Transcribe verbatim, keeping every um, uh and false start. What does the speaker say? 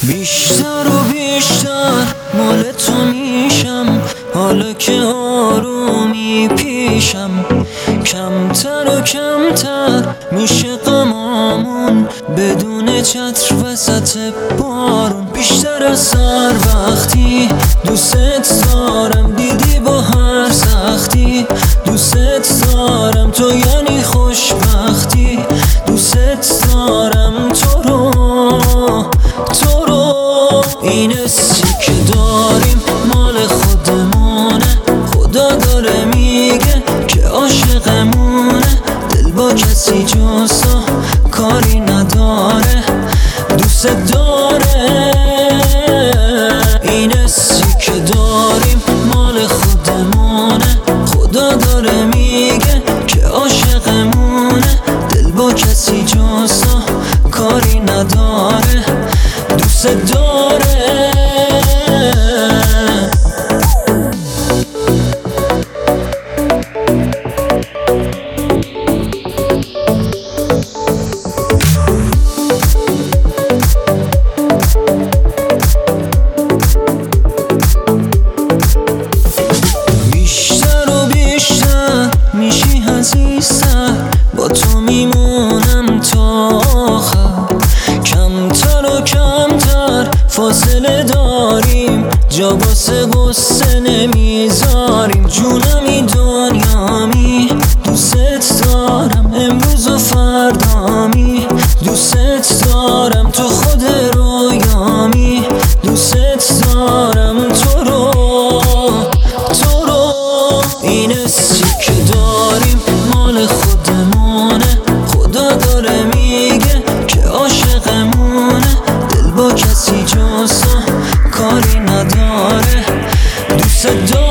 بیشتر و بیشتر مال تو میشم، حالا که آرومی پیشم. کمتر و کمتر میشه غمامون بدون چتر وسط بارون. بیشتر از هر وقتی دوست دارم، دیدی با هر سختی دوست دارم. تو یعنی خوشبختی، دوست دارم تو رو تو رو. این حسی که داریم مال خودمونه، خدا داره میگه که عاشقمونه. دل با کسی جز تو کاری نداره، دوست داره. این حسی که داریم مال خودمونه، خدا داره میگه که عاشقمونه. دل با کسی جز تو کاری نداره، دوست داره. بیشتر و بیشتر میشی عزیزتر، با تو میمونم تا آخر. کمتر و کمتر فاصله داریم، جا واسه غصه نمیذاریم. جونمی دنیامی دوست دارم، امروز و فردامی دوست دارم. تو خود رویامی دوست دارم تو رو تو رو. این حسی که داریم مال خودمونه، خدا داره میگه که عاشقمونه. دل با کسی جز تو کاری نداره، دوست داره.